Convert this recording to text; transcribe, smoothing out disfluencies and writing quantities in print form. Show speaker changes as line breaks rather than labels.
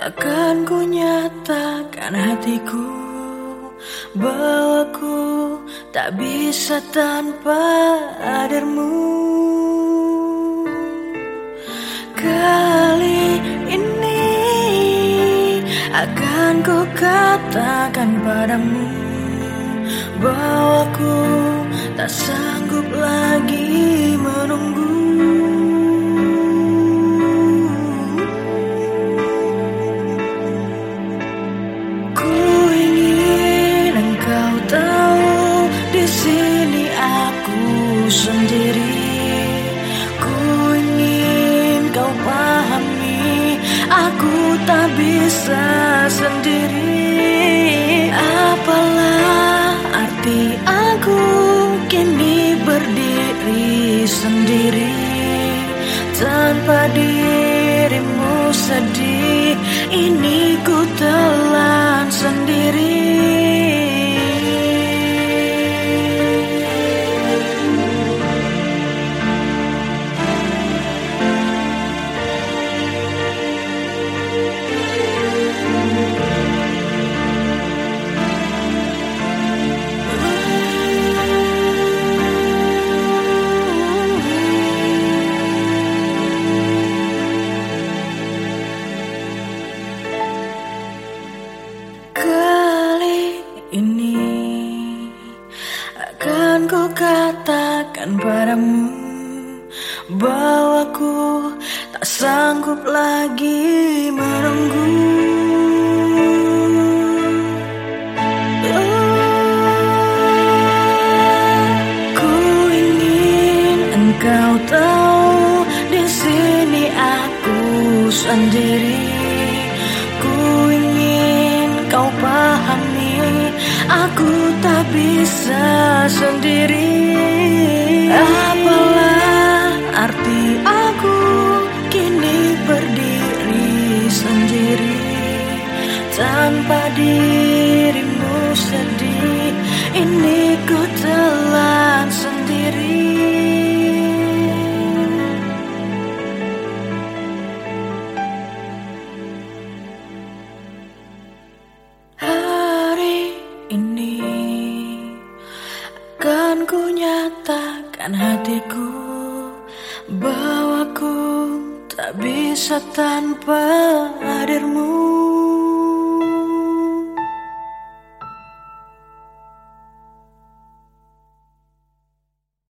Akan ku nyatakan hatiku bahwa ku tak bisa tanpa hadirmu. Kali ini akan ku katakan padamu bahwa ku tak sanggup lagi menunggu. Sendiri, ku ingin kau pahami, aku tak bisa sendiri. Apalah arti aku kini berdiri sendiri tanpa dirimu sedih, ini ku telan sendiri. Akan ku katakan padamu bahwa ku tak sanggup lagi menunggu. Ku ingin engkau tahu di sini aku sendiri. Ku ingin kau pahami, aku tak bisa sendiri. Apalah arti aku kini berdiri sendiri tanpa dirimu sedih, ini ku telan sendiri. Akan ku nyatakan hatiku bahwa ku tak bisa tanpa hadirmu.